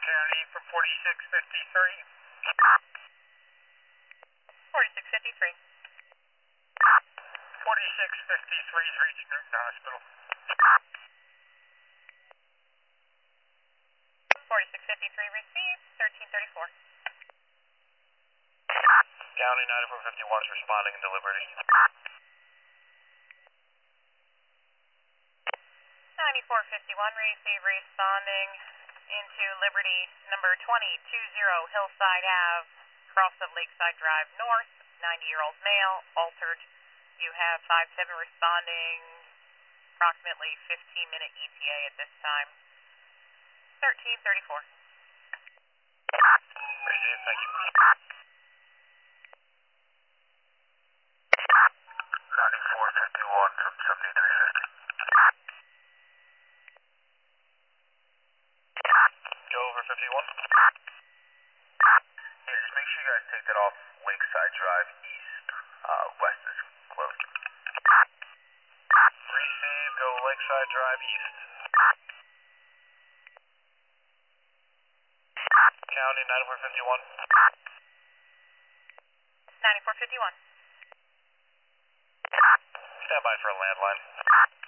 County from 4653. 4653. 4653 is reached Newton Hospital. 4653 received, 1334. County 9451 is responding into Liberty. 9451 receive, responding into Liberty, number 2020 Hillside Ave, cross of Lakeside Drive North, 90-year-old male, altered. You have 57 responding, approximately 15-minute ETA at this time. 1334. Received, thank you. 9451 from 7350. Go over 51. Yeah, just make sure you guys take that off Lakeside Drive East. West is closed. Receive, go Lakeside Drive East. County 9451. 9451. Stand by for a landline.